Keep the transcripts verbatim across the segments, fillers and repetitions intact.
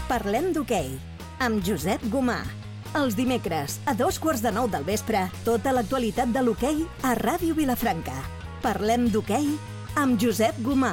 Parlem d'hoquei, amb Josep Gomà. Els dimecres, a dos quarts de nou del vespre, tota l'actualitat de l'hoquei a Ràdio Vilafranca. Parlem d'hoquei amb Josep Gomà.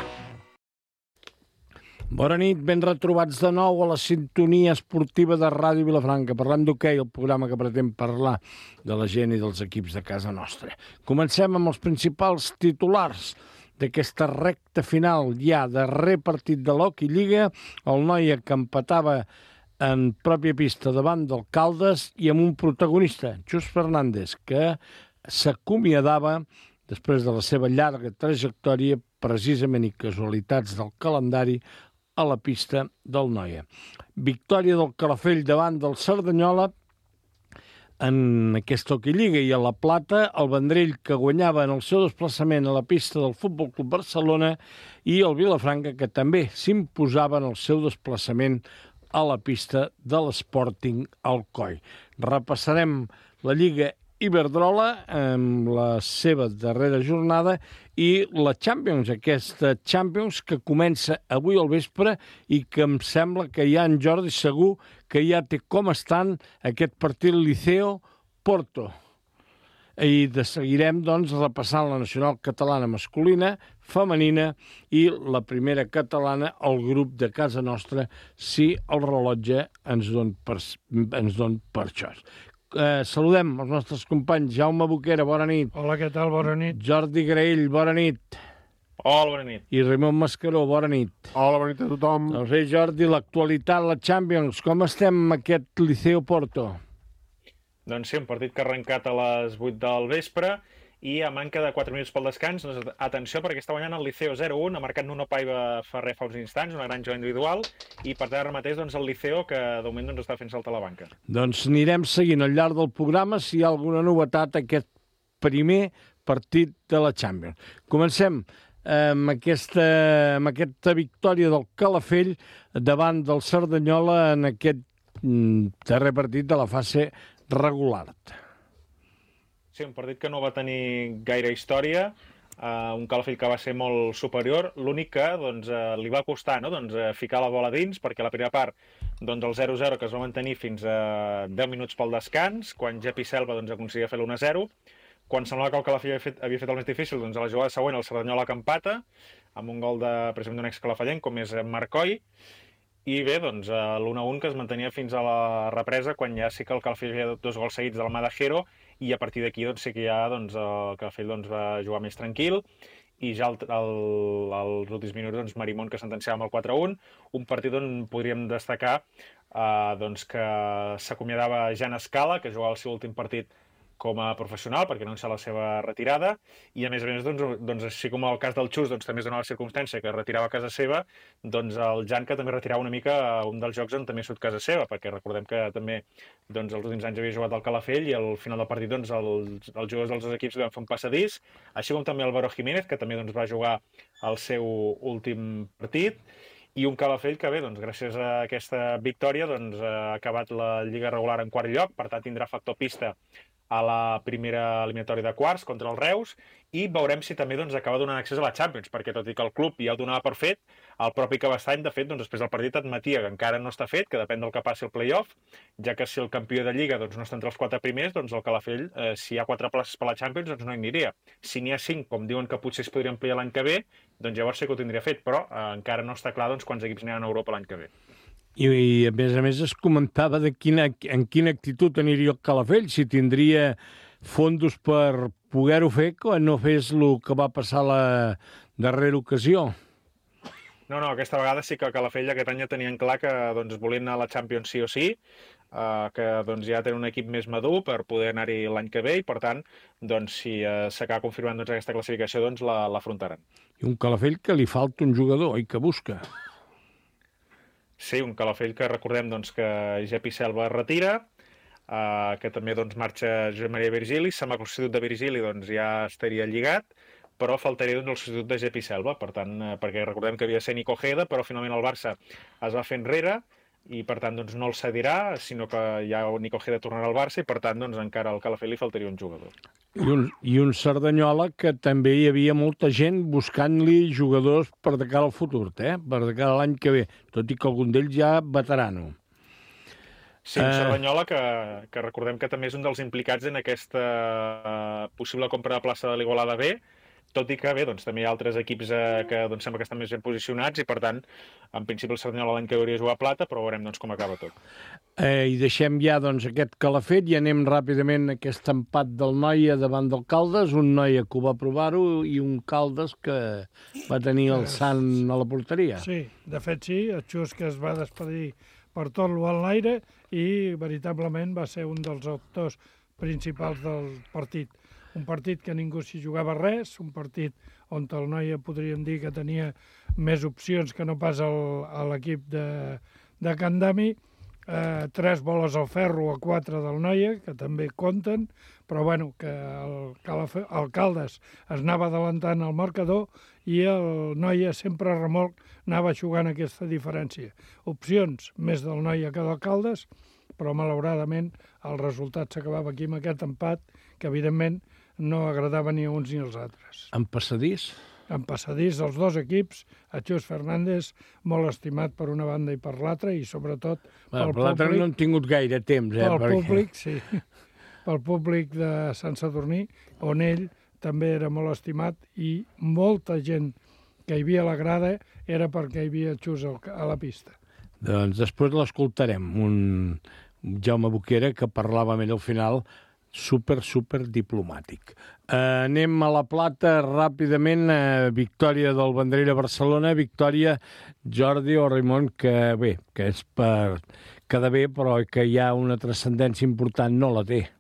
Bona nit, ben retrobats de nou a la sintonia esportiva de Ràdio Vilafranca. Parlem d'hoquei, el programa que pretén parlar de la gent i dels equips de casa nostra. Comencem amb els principals titulars d'aquesta recta final ja, darrer partit de l'Hockey Lliga. El Noia que empatava en pròpia pista davant del Caldes i amb un protagonista, Just Fernández, que s'acomiadava després de la seva llarga trajectòria, precisament i casualitats del calendari, a la pista del Noia. Victòria del Calafell davant del Cerdanyola en aquesta Hockey Lliga, i a La Plata el Vendrell, que guanyava en el seu desplaçament a la pista del Futbol Club Barcelona, i el Vilafranca, que també s'imposava en el seu desplaçament a la pista de l'Sporting Alcoi. Repassarem la Lliga Iberdrola amb la seva darrera jornada i la Champions, aquesta Champions que comença avui al vespre i que em sembla que ja en Jordi segur que ja té com estan aquest partit Liceo-Porto. I de seguirem, doncs, repassant la nacional catalana masculina, femenina i la primera catalana, el grup de casa nostra, si el rellotge ens dona per, ens dona per això. Eh, saludem els nostres companys. Jaume Boquera, bona nit. Hola, què tal? Bona nit. Jordi Graell, bona nit. Hola, bona nit. I Ramon Mascaró, bona nit. Hola, bona nit a tothom. Doncs bé, Jordi, l'actualitat, la Champions, com estem amb aquest Liceo-Porto? Doncs sí, un partit que ha arrencat a les vuit del vespre i a manca de quatre minuts pel descans, doncs atenció perquè està guanyant el Liceo zero a un, ha marcat Nuno Paiva Ferrer fa uns instants, una gran jugada individual, i per tant ara mateix doncs, el Liceo que de moment doncs, està fent saltar la banca. Doncs anirem seguint al llarg del programa si hi ha alguna novetat aquest primer partit de la Champions. Comencem amb aquesta, amb aquesta victòria del Calafell davant del Cerdanyola en aquest darrer partit de la fase regular. Sí, un partit que no va tenir gaire història, uh, un Calafell que va ser molt superior, l'únic que doncs, uh, li va costar no? doncs, uh, ficar la bola dins, perquè la primera part doncs, el zero zero que es va mantenir fins a deu minuts pel descans, quan Jepi Selva doncs, aconseguia fer l'u a zero, quan semblava que el Calafell havia fet, havia fet el més difícil, doncs a la jugada següent el Cerdanyola que empata, amb un gol de, precisament d'un ex-calafellenc, com és Marcoi, i bé, doncs, l'u a un que es mantenia fins a la represa, quan ja sí que el Calafell havia dos gols seguits del Madajero, i a partir d'aquí doncs, sí que ja doncs, el Calafell doncs, va jugar més tranquil, i ja el, el, als últims minuts doncs, Marimón que sentenciava amb el quatre a un, un partit on podríem destacar eh, doncs, que s'acomiadava Jan Escala, que jugava el seu últim partit com a professional, perquè no anuncia la seva retirada, i a més a més, doncs, doncs així com el cas del Xus, doncs també es donava la circumstància que retirava a casa seva, doncs el Jan que també retirava una mica un dels jocs on també surt casa seva, perquè recordem que també doncs, els últims anys havia jugat al Calafell i al final del partit doncs, els, els jugadors dels dos equips li van fer un passadís, així com també el Baró Jiménez, que també doncs, va jugar el seu últim partit, i un Calafell que bé, doncs, gràcies a aquesta victòria doncs, ha acabat la Lliga regular en quart lloc, per tant tindrà factor pista a la primera eliminatòria de quarts contra el Reus, i veurem si també doncs, acaba donant accés a la Champions, perquè tot i que el club ja ho donava per fet, el propi Cabestany, de fet, doncs, després del partit admetia que encara no està fet, que depèn del que passi el play-off, ja que si el campió de Lliga doncs, no està entre els quatre primers, doncs el Calafell, eh, si hi ha quatre places per la Champions, doncs no hi aniria. Si n'hi ha cinc, com diuen que potser es podria ampliar l'any que ve, doncs llavors sí que ho tindria fet, però eh, encara no està clar doncs, quants equips aniran a Europa l'any que ve. I, i a més a més es comentava de quina, en quina actitud aniria el Calafell, si tindria fondos per poder-ho fer quan no fes el que va passar la darrera ocasió. No, no, aquesta vegada sí que el Calafell aquest any ja tenien clar que doncs, volien anar a la Champions sí o sí, eh, que doncs, ja tenen un equip més madur per poder anar-hi l'any que ve i per tant, doncs, si eh, s'acaba confirmant doncs, aquesta classificació, doncs l'afrontaran. I un Calafell que li falta un jugador i que busca. Sí, un Calafell que recordem doncs, que Jepi Selva es retira, eh, que també doncs, marxa Josep Maria Virgili, sembla que el substitut de Virgili doncs, ja estaria lligat, però faltaria doncs, el substitut de Jepi Selva, per tant, eh, perquè recordem que havia de ser Nico Ojeda, però finalment el Barça es va fer enrere, i per tant doncs, no el cedirà, sinó que ja Nico Ojeda tornarà al Barça i per tant doncs, encara al Calafell li faltaria un jugador. I un, I un Cerdanyola que també hi havia molta gent buscant-li jugadors per de cara al futur, eh? per de cara a l'any que ve, tot i que algun d'ells ja veterano. Sí, un uh... Cerdanyola que, que recordem que també és un dels implicats en aquesta uh, possible compra de plaça de l'Igualada B, tot i que bé, doncs, també hi ha altres equips eh, que doncs, sembla que estan més ben posicionats i per tant, en principi el Cerdanyola l'any que hauria de jugar a plata, però veurem doncs, com acaba tot. Eh, I deixem ja doncs, aquest calafet i anem ràpidament a aquest empat del Noia davant del Caldes, un Noia que ho va provar-ho i un Caldes que va tenir el Sant a la porteria. Sí, de fet sí, el Xus que es va despedir per tot l'enlaire i veritablement va ser un dels actors principals del partit. Un partit que ningú s'hi jugava res, un partit on el Noia podríem dir que tenia més opcions que no pas el, a l'equip de, de Can Dami, eh, tres boles al ferro a quatre del Noia, que també compten, però bueno, que el, Calafe, el Caldes es anava adelantant al marcador i el Noia sempre a remolc anava jugant aquesta diferència. Opcions més del Noia que del Caldes, però malauradament el resultat s'acabava aquí amb aquest empat que evidentment no agradava ni a uns ni als altres. En passadís? En passadís, els dos equips, a Xus Fernández, molt estimat per una banda i per l'altra, i sobretot bueno, pel per l'altre públic... no han tingut gaire temps, eh? Pel perquè... públic, sí. Pel públic de Sant Sadurní, on ell també era molt estimat, i molta gent que hi havia a la grada era perquè hi havia Xus a la pista. Doncs després l'escoltarem, un Jaume Boquera que parlava amb ell al final, super, super diplomàtic. Eh, anem a la Plata ràpidament, eh, victòria del Vendrell a Barcelona, victòria Jordi o Raimon, que bé, que és per quedar bé, però que hi ha una transcendència important, no la té.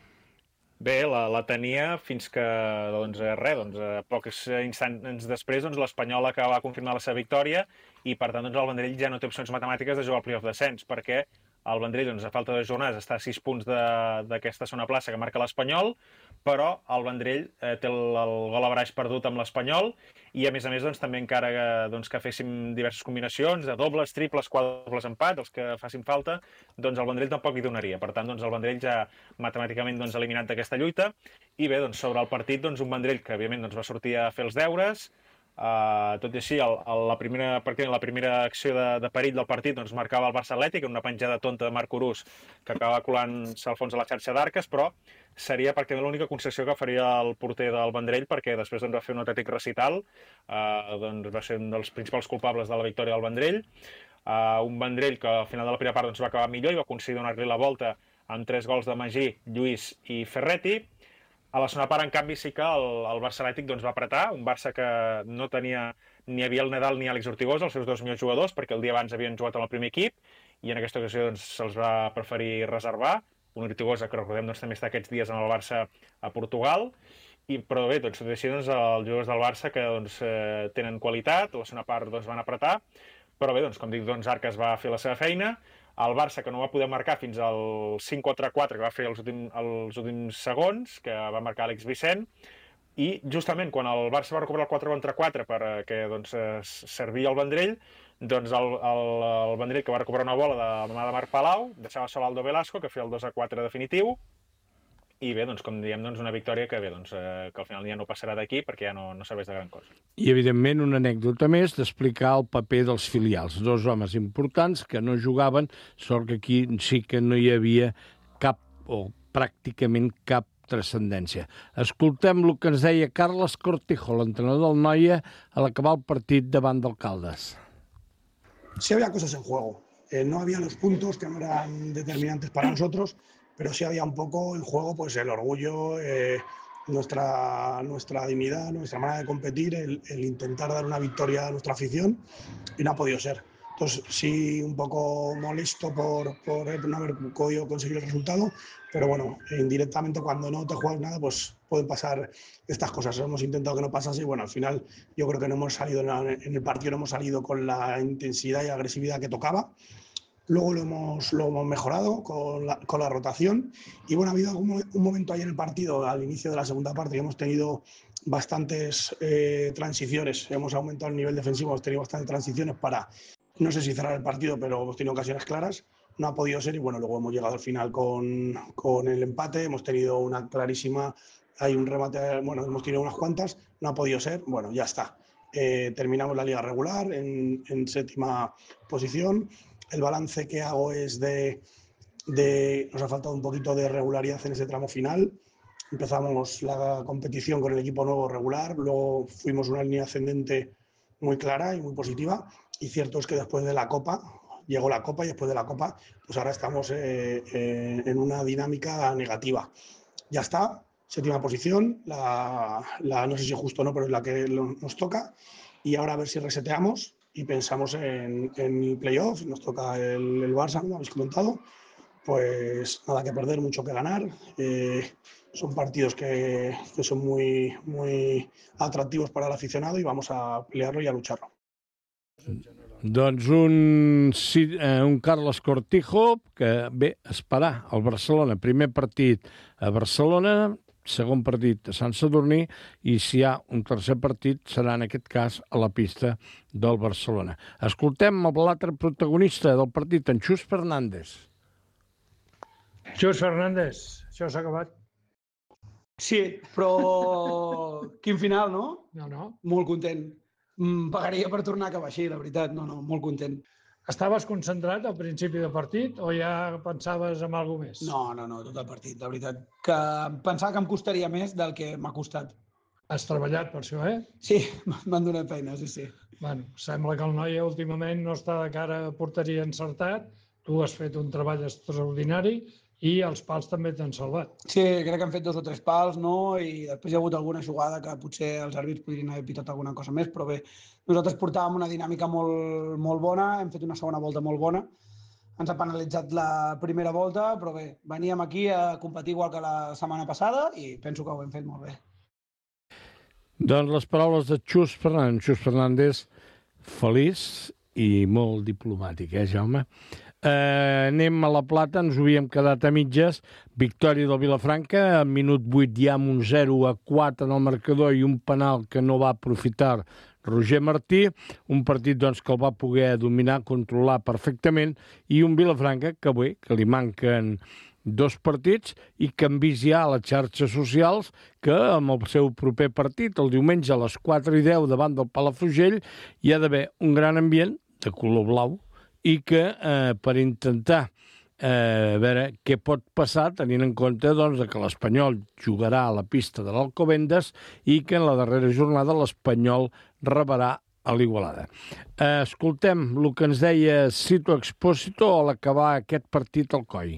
Bé, la, la tenia fins que, doncs, res, doncs, pocs instants després, doncs, l'Espanyol acaba de confirmar la seva victòria i, per tant, doncs, el Vendrell ja no té opcions matemàtiques de jugar al playoff descens, perquè el Vendrell, doncs, a falta de jornades, està a sis punts d'aquesta segona plaça que marca l'Espanyol, però el Vendrell eh, té el, el gol a baraix perdut amb l'Espanyol i, a més a més, doncs, també encara que, doncs, que féssim diverses combinacions de dobles, triples, quadrubles, empats, els que facin falta, doncs el Vendrell tampoc hi donaria. Per tant, doncs, el Vendrell ja matemàticament doncs, eliminat d'aquesta lluita. I bé, doncs, sobre el partit, doncs, un Vendrell que, òbviament, doncs, va sortir a fer els deures. Uh, tot i així, el, el, la, primera, la primera acció de, de perill del partit doncs, marcava el Barça Atlètic, una penjada tonta de Marc Urús que acaba colant-se al fons de la xarxa d'arques, però seria perquè l'única concessió que faria el porter del Vendrell, perquè després doncs, va fer un autèntic recital, uh, doncs, va ser un dels principals culpables de la victòria del Vendrell, uh, un Vendrell que al final de la primera part doncs, va acabar millor i va aconseguir donar-li la volta amb tres gols de Magí, Lluís i Ferretti. A la segona part, en canvi, sí que el, el Barça Atlètic doncs, va apretar, un Barça que no tenia ni Abiel Nadal ni Àlex Ortigosa, els seus dos millors jugadors, perquè el dia abans havien jugat amb el primer equip, i en aquesta ocasió doncs, se'ls va preferir reservar. Un Ortigosa que, recordem, doncs, també està aquests dies en el Barça a Portugal, i, però bé, doncs, tot i així, doncs, els jugadors del Barça que doncs, eh, tenen qualitat, a la segona part doncs, van apretar, però bé, doncs, com dic, doncs, Arcas va fer la seva feina. El Barça, que no va poder marcar fins al cinc quatre quatre, que va fer els últims, els últims segons, que va marcar Àlex Vicent, i justament quan el Barça va recuperar el quatre contra quatre perquè doncs, servia el Vendrell, doncs el, el, el Vendrell, que va recuperar una bola de la mà de Marc Palau, deixava sol Aldo Velasco, que feia el dos a quatre definitiu, i bé, doncs, com diem, doncs, una victòria que bé, doncs, eh, que al final ja no passarà d'aquí perquè ja no, no serveix de gran cosa. I, evidentment, una anècdota més d'explicar el paper dels filials. Dos homes importants que no jugaven, sort que aquí sí que no hi havia cap, o pràcticament cap, transcendència. Escoltem el que ens deia Carles Cortijo, l'entrenador del Noia, a l'acabar el partit davant del Caldes. Sí había cosas en juego. Eh, no había los puntos que no eran determinantes para nosotros, pero sí había un poco en juego pues el orgullo, eh, nuestra, nuestra dignidad, nuestra manera de competir, el, el intentar dar una victoria a nuestra afición, y no ha podido ser. Entonces sí, un poco molesto por, por no haber podido conseguir el resultado, pero bueno, indirectamente cuando no te juegas nada pues pueden pasar estas cosas. Hemos intentado que no pasase y bueno, al final yo creo que no hemos salido en el partido, no hemos salido con la intensidad y agresividad que tocaba. Luego lo hemos, lo hemos mejorado con la, con la rotación y bueno, ha habido un, un momento ahí en el partido, al inicio de la segunda parte, que hemos tenido bastantes eh, transiciones, hemos aumentado el nivel defensivo, hemos tenido bastantes transiciones para no sé si cerrar el partido, pero hemos tenido ocasiones claras. No ha podido ser y bueno, luego hemos llegado al final con, con el empate, hemos tenido una clarísima, hay un remate, bueno, hemos tenido unas cuantas, no ha podido ser, bueno, ya está. Eh, terminamos la liga regular en, en séptima posición. El balance que hago es de, de, nos ha faltado un poquito de regularidad en ese tramo final. Empezamos la competición con el equipo nuevo regular, luego fuimos una línea ascendente muy clara y muy positiva, y cierto es que después de la Copa, llegó la Copa y después de la Copa, pues ahora estamos eh, eh, en una dinámica negativa. Ya está, séptima posición, la, la, no sé si justo o no, pero es la que nos toca, y ahora a ver si reseteamos y pensamos en, en el playoff. Nos toca el, el Barça, como habéis comentado, pues nada que perder, mucho que ganar. Eh, son partidos que, que son muy, muy atractivos para el aficionado y vamos a pelearlo y a lucharlo. Doncs un, un Carlos Cortijo que ve a esperar al Barcelona. Primer partit a Barcelona, segon partit a Sant Sadurní, i si hi ha un tercer partit serà en aquest cas a la pista del Barcelona. Escoltem l'altre protagonista del partit, en Xus Fernández. Xus Fernández, això s'ha acabat. Sí, però quin final, no? No, no. Molt content. Mm, pagaria per tornar a acabar així, la veritat. No, no, molt content. Estaves concentrat al principi del partit o ja pensaves en alguna més? No, no, no, tot el partit, la veritat. Que pensava que em costaria més del que m'ha costat. Has treballat per això, eh? Sí, m'han donat feina, sí, sí. Bueno, sembla que el noi últimament no està de cara a porteria encertat. Tu has fet un treball extraordinari i els pals també t'han salvat. Sí, crec que han fet dos o tres pals, no? I després hi ha hagut alguna jugada que potser els àrbits podrien haver pitat alguna cosa més, però bé, nosaltres portàvem una dinàmica molt, molt bona, hem fet una segona volta molt bona, ens ha penalitzat la primera volta, però bé, veníem aquí a competir igual que la setmana passada i penso que ho hem fet molt bé. Doncs les paraules de Xus Fernández, Xus Fernández, feliç i molt diplomàtic, eh, Jaume? Eh, anem a la Plata, ens ho havíem quedat a mitges. Victòria del Vilafranca, a minut vuit ja amb un zero a quatre en el marcador i un penal que no va aprofitar Roger Martí, un partit doncs, que el va poder dominar, controlar perfectament, i un Vilafranca que bé, que li manquen dos partits i que han vist ja a les xarxes socials que amb el seu proper partit, el diumenge a les quatre i deu davant del Palafrugell, hi ha d'haver un gran ambient de color blau i que eh, per intentar eh, veure què pot passar, tenint en compte doncs, que l'Espanyol jugarà a la pista de l'Alcobendas i que en la darrera jornada l'Espanyol rebrà a l'Igualada. Eh, escoltem el que ens deia Sito Expósito a l'acabar aquest partit al Coi.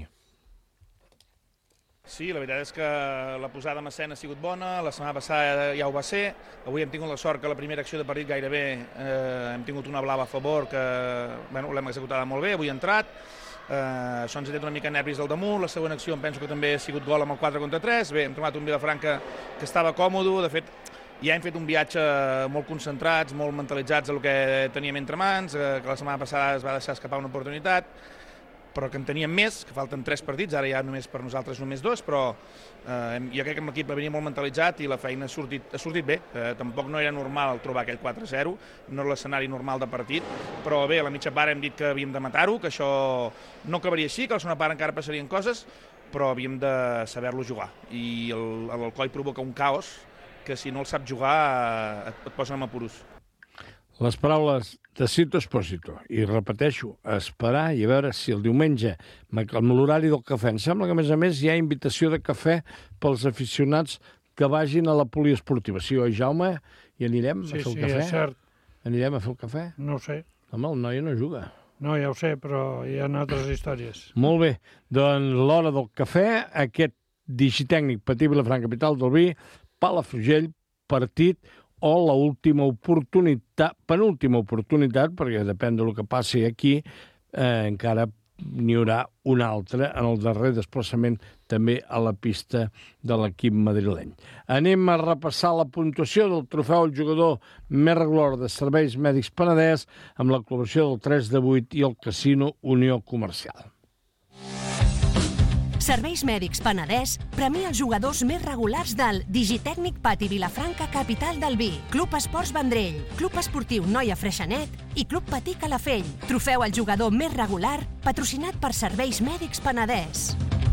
Sí, la veritat és que la posada en escena ha sigut bona, la setmana passada ja ho va ser, avui hem tingut la sort que la primera acció de partit gairebé eh, hem tingut una blava a favor que bueno, l'hem executada molt bé, avui ha entrat, eh, això ens ha tret una mica nervis del damunt, la segona acció em penso que també ha sigut gol amb el quatre contra tres, bé, hem trobat un Vilafranca que estava còmode, de fet ja hem fet un viatge molt concentrats, molt mentalitzats a el que teníem entre mans, eh, que la setmana passada es va deixar escapar una oportunitat, però que en teníem més, que falten tres partits, ara ja només per nosaltres només dos, però eh, jo crec que l'equip venia molt mentalitzat i la feina ha sortit, ha sortit bé. Eh, tampoc no era normal trobar aquell quatre zero, no era l'escenari normal de partit, però bé, a la mitja part hem dit que havíem de matar-ho, que això no acabaria així, que a la segona part encara passarien coses, però havíem de saber-lo jugar. I l'Alcoi provoca un caos que si no el sap jugar eh, et, et posen en apuros. Les paraules de Sito Expósito. I repeteixo, esperar i a veure si el diumenge, amb l'horari del cafè, em sembla que a més a més hi ha invitació de cafè pels aficionats que vagin a la poliesportiva. Sí, oi, Jaume? I anirem sí, a fer el sí, cafè? Sí, és cert. Anirem a fer el cafè? No ho sé. Home, el noi no juga. No, ja ho sé, però hi ha altres històries. Molt bé. Doncs l'hora del cafè, aquest digitècnic Patí Vilafranca, capital del vi, Palafrugell, partit o l'última oportunitat, penúltima oportunitat, perquè depèn del que passi aquí, eh, encara n'hi haurà una altra en el darrer desplaçament també a la pista de l'equip madrileny. Anem a repassar la puntuació del trofeu al jugador més regular de Serveis Mèdics Penedès amb la col·laboració del tres de vuit i el Casino Unió Comercial. Serveis Mèdics Penedès premia els jugadors més regulars del Digitècnic Pati Vilafranca, capital del vi, Club Esports Vendrell, Club Esportiu Noia Freixenet i Club Patí Calafell. Trofeu al jugador més regular, patrocinat per Serveis Mèdics Penedès.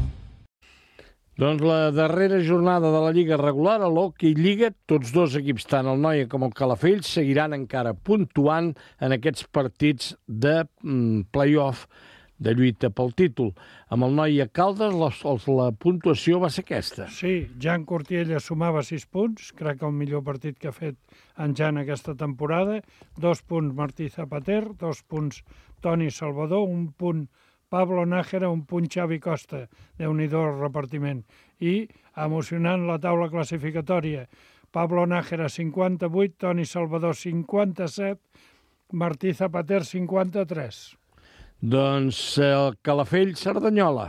Doncs la darrera jornada de la Lliga regular, a l'Hockey Lliga, tots dos equips, tant el Noia com el Calafell, seguiran encara puntuant en aquests partits de mm, play-off, de lluita pel títol. Amb el Noia Caldes la, la puntuació va ser aquesta. Sí, Jan Cortiella sumava sis punts, crec que el millor partit que ha fet en Jan aquesta temporada, dos punts Martí Zapater, dos punts Toni Salvador, un punt Pablo Nájera, un punt Xavi Costa, déu-n'hi-do el repartiment. I, emocionant la taula classificatòria, Pablo Nájera cinquanta-vuit, Toni Salvador cinquanta-set, Martí Zapater cinquanta-tres. Doncs el Calafell Cerdanyola.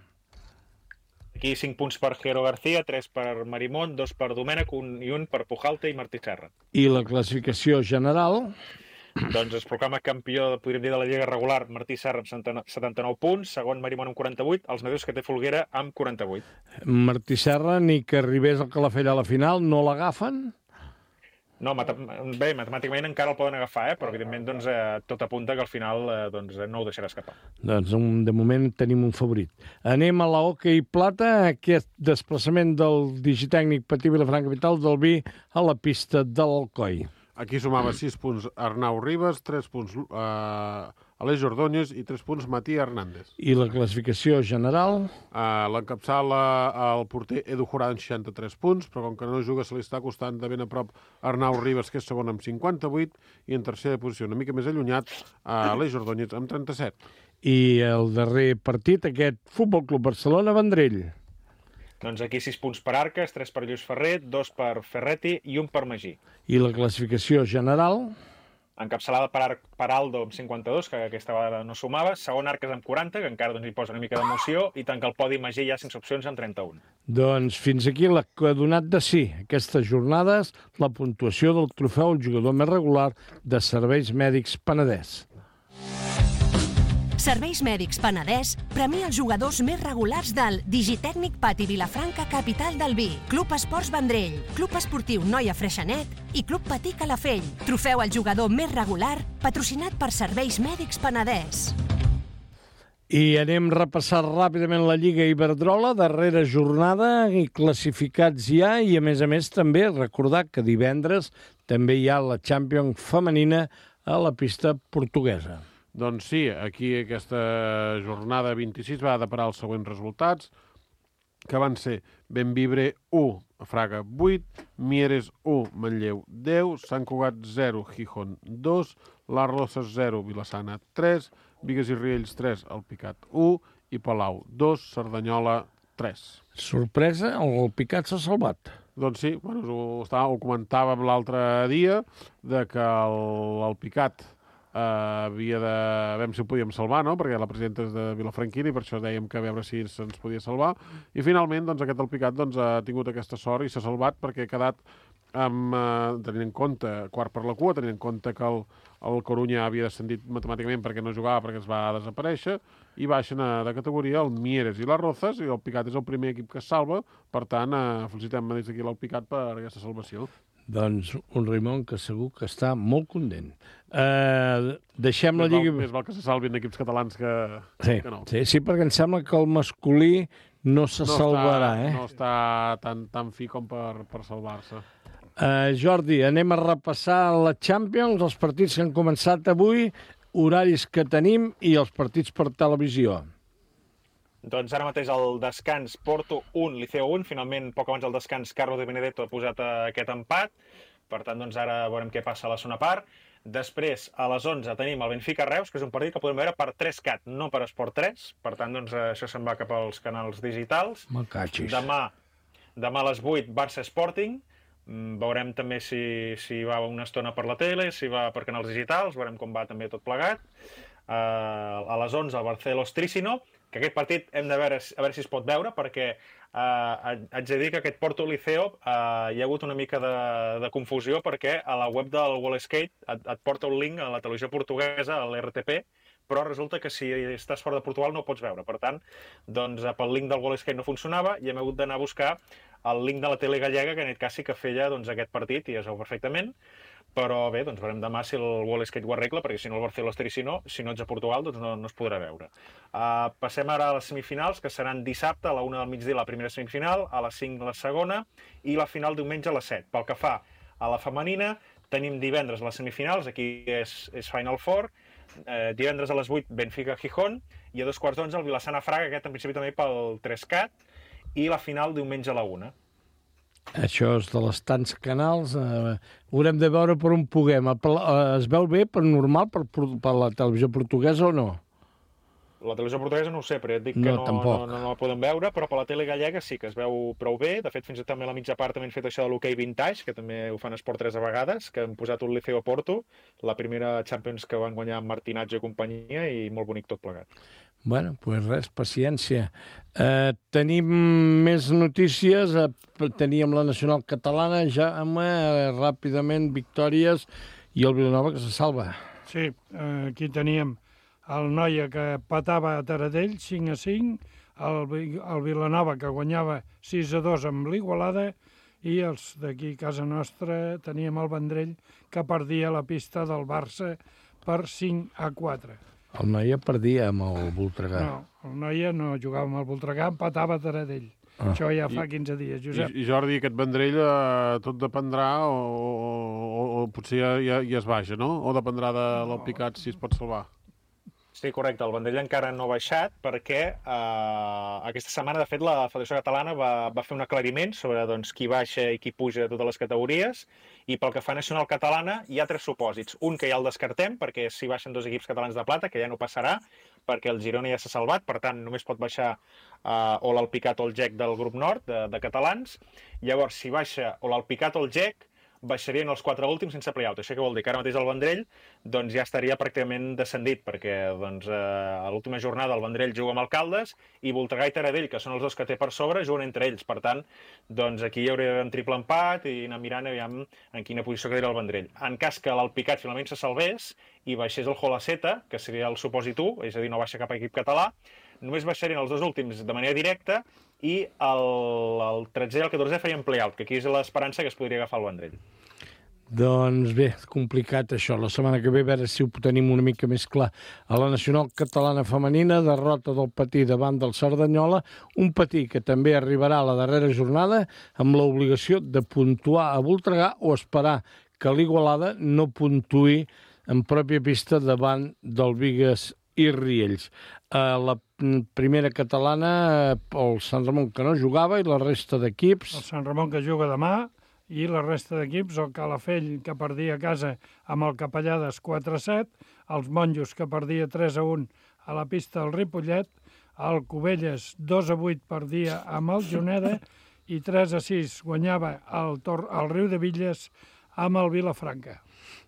Aquí cinc punts per Jero García, tres per Marimón, dos per Domènec un, i un per Pujalte i Martí Serra. I la classificació general? Doncs es proclama campió, podríem dir, de la Lliga regular, Martí Serra amb setanta-nou punts, segon Marimón amb quaranta-vuit, els nadius que té Folguera amb quaranta-vuit. Martí Serra, ni que arribés al Calafell a la final, no l'agafen? No, bé, matemàticament encara el poden agafar, eh? Però evidentment doncs, eh, tot apunta que al final eh, doncs, no ho deixarà escapar. Doncs de moment tenim un favorit. Anem a la Hockey Plata, aquest desplaçament del Digitècnic Patí Vilafranca Capital del Vi a la pista de l'Alcoi. Aquí sumava sis punts Arnau Ribas, tres punts eh, Aleix Ordóñez i tres punts Matías Hernández. I la classificació general? Uh, L'encapçala el porter Edu Jurado amb seixanta-tres punts, però com que no juga se li està costant de ben a prop Arnau Ribas, que és segon amb cinquanta-vuit, i en tercera posició, una mica més allunyat, uh, Aleix Ordóñez amb trenta-set. I el darrer partit, aquest Futbol Club Barcelona Vendrell. Doncs aquí sis punts per Arques, tres per Lluís Ferrer, dos per Ferretti i un per Magí. I la classificació general? Encapçalada per, Ar per Aldo amb cinquanta-dos, que aquesta vegada no sumava, segon Arques amb quaranta, que encara doncs, hi posa una mica d'emoció, i tanca el podi Magí ja sense opcions amb trenta-un. Doncs fins aquí la que ha donat de sí aquestes jornades la puntuació del trofeu al jugador més regular de Serveis Mèdics Penedès. Serveis Mèdics Penedès premia els jugadors més regulars del Digitècnic Pati Vilafranca, capital del vi, Club Esports Vendrell, Club Esportiu Noia Freixenet i Club Patí Calafell. Trofeu al jugador més regular, patrocinat per Serveis Mèdics Penedès. I anem a repassar ràpidament la Lliga Iberdrola, darrera jornada, i classificats ja, i a més a més també recordar que divendres també hi ha la Champions femenina a la pista portuguesa. Doncs sí, aquí aquesta jornada vint-i-sis va deparar els següents resultats, que van ser Benvibre u, Fraga vuit, Mieres u, Manlleu deu, Sant Cugat zero, Gijón dos, Las Rozas zero, Vilassana tres, Bigues i Riells tres, Alpicat u i Palau dos, Cerdanyola tres. Sorpresa, el Picat s'ha salvat. Doncs sí, bueno, ho, estava, ho comentàvem l'altre dia, de que el, el Picat Uh, havia de... Vam si ho podíem salvar, no? Perquè la presidenta és de Vilafranquina i per això dèiem que a veure si se'ns podia salvar. I finalment, doncs, aquest Alpicat doncs, ha tingut aquesta sort i s'ha salvat perquè ha quedat amb, uh, tenint en compte, quart per la cua, tenint en compte que el, el Corunya havia descendit matemàticament perquè no jugava, perquè es va desaparèixer, i baixen a, de categoria el Mieres i les Rozas, i el Picat és el primer equip que es salva. Per tant, uh, felicitem des d'aquí l'Alpicat per aquesta salvació. Doncs un Raimon que segur que està molt content. Uh, deixem més la Lliga... Val, més val que se salvin equips catalans que, sí, que no. Sí, sí, perquè em sembla que el masculí no se no salvarà. Està, eh? No està tan, tan fi com per, per salvar-se. Uh, Jordi, anem a repassar la Champions, els partits que han començat avui, horaris que tenim i els partits per televisió. Doncs ara mateix el descans Porto un, Liceo un, finalment poc abans del descans Carlos de Benedetto ha posat aquest empat, per tant doncs ara veurem què passa a la segona part. Després a les onze tenim el Benfica Reus, que és un partit que podem veure per tres cat, no per Esport tres, per tant doncs això se'n va cap als canals digitals. Demà, demà a les vuit Barça Sporting, veurem també si, si va una estona per la tele, si va per canals digitals, veurem com va també tot plegat. Uh, a les onze el Barcelos Tricino, que aquest partit hem de veure, a veure si es pot veure, perquè uh, haig de dir que aquest Porto Liceo uh, hi ha hagut una mica de, de confusió, perquè a la web del Wall Skate et, et porta un link a la televisió portuguesa, a l'R T P, però resulta que si estàs fora de Portugal no ho pots veure. Per tant, doncs, pel link del Wall Skate no funcionava i hem hagut d'anar a buscar el link de la tele gallega, que en aquest cas sí que feia doncs, aquest partit, i es veu perfectament. Però bé, doncs veurem demà si el Wall Skate ho arregla, perquè si no el Barcelona Esteri, si no, si no ets a Portugal, doncs no, no es podrà veure. Uh, passem ara a les semifinals, que seran dissabte, a la una del migdia la primera semifinal, a les cinc la segona, i la final diumenge a les set. Pel que fa a la femenina, tenim divendres les semifinals, aquí és, és Final Four, eh, divendres a les vuit Benfica-Gijón, i a dos quarts d'onze el Vilassana-Fraga, aquest en principi també pel tres cat, i la final diumenge a la una. Això és de les tants canals, eh, ho haurem de veure per on puguem. Es veu bé, per normal, per, per la televisió portuguesa o no? La televisió portuguesa no ho sé, però ja et dic que no, no, no, no, no la podem veure, però per la tele gallega sí que es veu prou bé. De fet, fins i tot també a la mitja part també han fet això de l'hoquei vintage, que també ho fan Esport tres vegades, que han posat un Liceo Porto, la primera Champions que van guanyar amb Martinatge i companyia, i molt bonic tot plegat. Bueno, doncs pues res, paciència. Eh, tenim més notícies. Eh, teníem la nacional catalana, ja amb eh, ràpidament victòries, i el Vilanova que se salva. Sí, eh, aquí teníem el Noia que patava a Taradell, cinc a cinc, el, el Vilanova que guanyava sis a dos amb l'Igualada, i els d'aquí a casa nostra teníem el Vendrell que perdia la pista del Barça per cinc a quatre. El Noia perdia amb el Voltregà. No, el Noia no jugava amb el Voltregà, empatava a Taradell. Ah. Això ja fa quinze dies, Josep. I, i Jordi, aquest Vendrell eh, tot dependrà, o, o, o, o potser ja, ja, ja es baixa, no? O dependrà de l'Alpicat si es pot salvar? Sí, correcte. El Vendrell encara no ha baixat perquè eh, aquesta setmana, de fet, la Federació Catalana va, va fer un aclariment sobre doncs, qui baixa i qui puja a totes les categories, i pel que fa a Nacional Catalana hi ha tres supòsits. Un que ja el descartem, perquè si baixen dos equips catalans de plata, que ja no passarà, perquè el Girona ja s'ha salvat, per tant només pot baixar eh, o l'Alpicat o el Gec del grup nord de, de catalans. Llavors, si baixa o l'Alpicat o el Gec, baixarien els quatre últims sense play-out. Això què vol dir? Que ara mateix el Vendrell doncs, ja estaria pràcticament descendit, perquè doncs, eh, a l'última jornada el Vendrell juga amb Alcaldes i Voltregà i Taradell, que són els dos que té per sobre, juguen entre ells. Per tant, doncs, aquí hi hauria un triple empat i anar mirant aviam en quina posició quedaria el Vendrell. En cas que l'Alpicat finalment se salvés i baixés el Holaceta, que seria el supòsit u, és a dir, no baixa cap equip català, només baixarien els dos últims de manera directa i el, el tretzè i el catorzè farien play-out, que aquí és l'esperança que es podria agafar el Vendrell. Doncs bé, complicat això. La setmana que ve a veure si ho tenim una mica més clar. A la Nacional Catalana Femenina, derrota del Patí davant del Cerdanyola, un Patí que també arribarà a la darrera jornada amb l'obligació de puntuar a Voltregà o esperar que l'Igualada no puntuï en pròpia pista davant del Bigues i Riells. A la primera catalana, el Sant Ramon que no jugava i la resta d'equips... El Sant Ramon que juga demà, i la resta d'equips, el Calafell que perdia a casa amb el Capellades quatre a set, els Monjos que perdia tres a un a la pista del Ripollet, el Cubelles dos a vuit perdia amb el Juneda i tres a sis guanyava el, Tor el Riu de Villes amb el Vilafranca.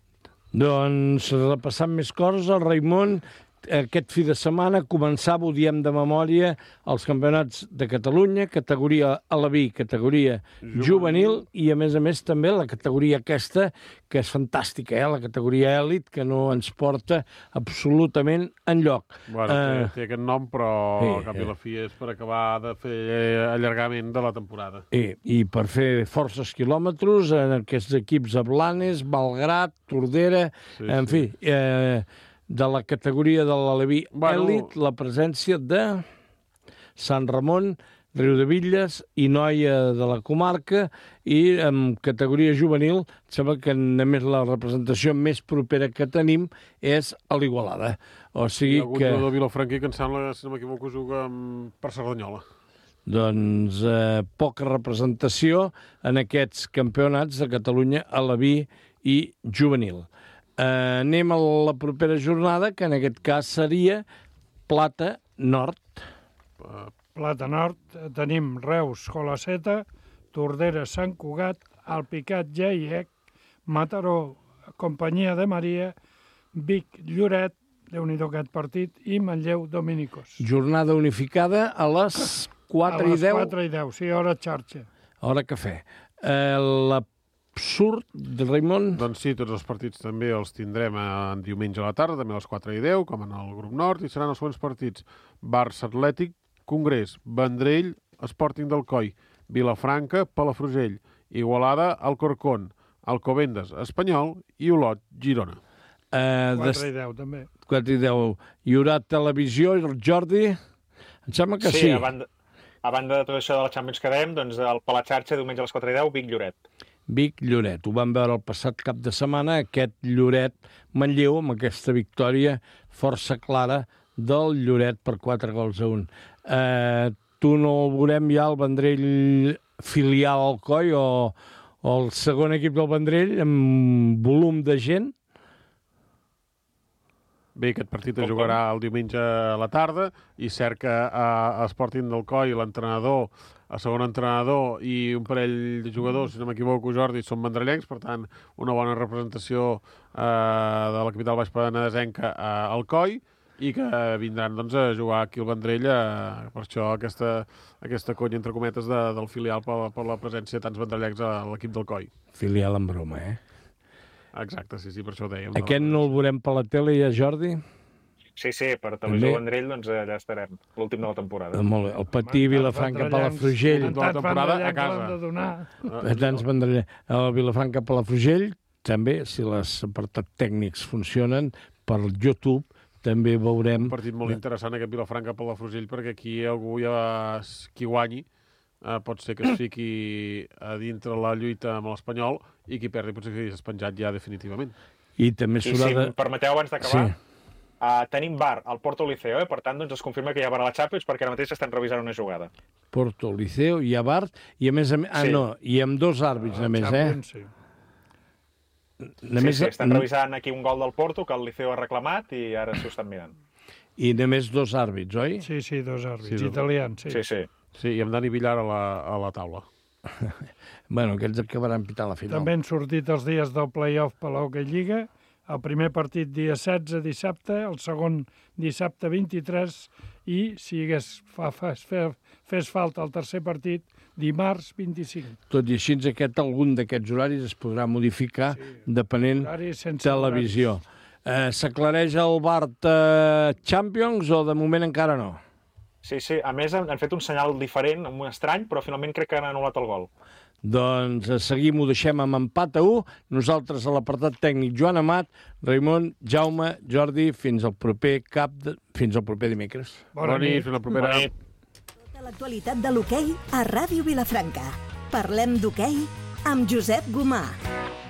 Doncs, repassant més coses, el Raimon aquest fi de setmana començava, ho diem de memòria, els campionats de Catalunya, categoria Aleví, categoria juvenil, juvenil, i a més a més també la categoria aquesta, que és fantàstica, eh? La categoria èlit, que no ens porta absolutament enlloc. Bueno, té, uh, té aquest nom, però sí, al cap i la fi és per acabar de fer allargament de la temporada. I, i per fer forces quilòmetres en aquests equips a Blanes, Belgrat, Tordera, sí, en sí. fi... Eh, de la categoria de l'Aleví bueno... èlit, la presència de Sant Ramon, Riu de Villes i Noia de la comarca, i en categoria juvenil sembla que només la representació més propera que tenim és a l'Igualada. O sigui que... Hi ha algun de Vilafranquí que em sembla, si no m'equivoco, juga per Cerdanyola. Doncs eh, poca representació en aquests campionats de Catalunya Aleví i juvenil. Uh, anem a la propera jornada, que en aquest cas seria Plata Nord. Plata Nord, tenim Reus, Holaceta, Tordera, Sant Cugat, Alpicat, Jaiec, Mataró, Companyia de Maria, Vic, Lloret, Déu-n'hi-do aquest partit, i Manlleu, Dominicos. Jornada unificada a les quatre i deu. A les quatre i deu, sí, hora xarxa. Hora cafè. Uh, la absurd, Raimon? Doncs sí, tots els partits també els tindrem en diumenge a la tarda, també a les quatre i deu, com en el grup nord, i seran els següents partits. Barça Atlètic, Congrés, Vendrell, Sporting d'Alcoi, Vilafranca, Palafrugell, Igualada, Alcorcón, Alcobendas, Espanyol i Olot, Girona. Uh, quatre i deu, també. quatre i deu. Hi haurà televisió, Jordi? Em sembla que sí. Sí, a banda, a banda de tot això de la Champions que dèiem, doncs el, per la xarxa, diumenge a les quatre i deu, Vic-Lloret. Vic-Lloret. Ho vam veure el passat cap de setmana, aquest Lloret-Manlleu, amb aquesta victòria força clara del Lloret per quatre gols a un. Uh, tu no el veurem ja, el Vendrell filial al Coi, o, o el segon equip del Vendrell, amb volum de gent? Bé, aquest partit es jugarà el diumenge a la tarda, i cert que a Sporting d'Alcoi l'entrenador, el segon entrenador i un parell de jugadors, si no m'equivoco, Jordi, són vendrellencs, per tant, una bona representació eh, de la capital baix penedesenca a Alcoi, i que vindran doncs, a jugar aquí al Vendrell, eh, per això aquesta, aquesta conya, entre cometes, de, del filial per, per la presència de tants vendrellencs a l'equip d'Alcoi. Filial en broma, eh? Exacte, sí, sí, per això ho dèiem. Aquest no el veurem per la tele ja, Jordi? Sí, sí, per Televisió Vendrell, doncs allà estarem, l'últim de la temporada. Molt bé. El Patí, Vilafranca, Palafrugell. De la temporada a casa. Tants vendrellencs. El Vilafranca, Palafrugell, també, si els apartats tècnics funcionen, per YouTube també veurem... Un partit molt interessant, aquest Vilafranca Palafrugell, perquè aquí algú ja qui guanyi eh, pot ser que es fiqui a dintre la lluita amb l'Espanyol, i qui perdi potser que és penjat ja definitivament. I també I si de... em permeteu, abans d'acabar, sí. uh, tenim bar al Porto Liceo, eh? Per tant, doncs es confirma que hi ha bar a la Champions, perquè ara mateix estan revisant una jugada. Porto Liceo, hi ha bar, i a més... A més ah, sí. no, i amb dos àrbits, a més, eh? Sí. Sí, més... sí, estan revisant aquí un gol del Porto que el Liceo ha reclamat i ara s'ho estan mirant. I només dos àrbits, oi? Sí, sí, dos àrbits, sí, italians, sí. Sí, sí. Sí, i amb Dani Villar a la, a la taula. Bueno, aquests acabaran pitant la final. També han sortit els dies del play-off per l'Hockey Lliga. El primer partit dia setze, dissabte, el segon dissabte vint-i-tres, i si hagués, fa, fes, fes falta el tercer partit, dimarts vint-i-cinc. Tot i així, aquest, algun d'aquests horaris es podrà modificar, sí, depenent televisió. Eh, S'aclareix el Bart eh, Champions o de moment encara no? Sí, sí. A més, han fet un senyal diferent, un estrany, però finalment crec que han anul·lat el gol. Doncs seguim, ho deixem amb empat a u. Nosaltres a l'apartat tècnic, Joan Amat, Raimon, Jaume, Jordi, fins al proper cap de... fins al proper dimecres. Bona nit. Fins la propera. Bona nit. Tota l'actualitat de l'hoquei a Ràdio Vilafranca. Parlem d'hoquei amb Josep Gomà.